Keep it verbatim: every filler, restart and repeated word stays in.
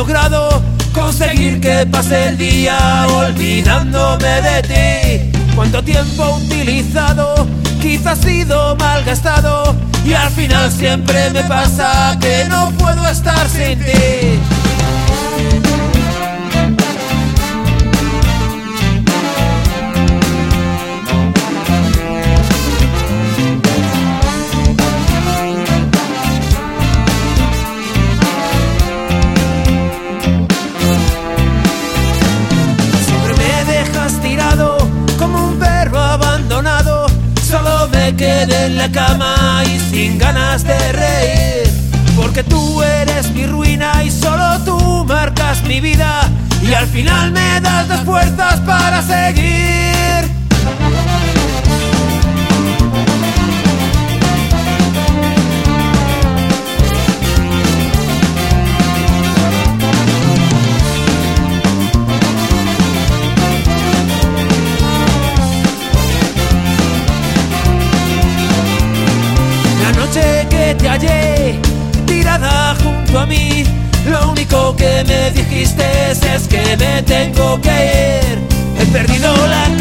logrado conseguir que pase el día olvidándome de ti. Cuánto tiempo utilizado, quizás ha sido malgastado, y al final siempre me pasa que no puedo estar sin ti. Me quedé en la cama y sin ganas de reír, porque tú eres mi ruina y solo tú marcas mi vida, y al final me das las fuerzas para seguir. Que te hallé tirada junto a mí, lo único que me dijiste es que me tengo que ir. He perdido la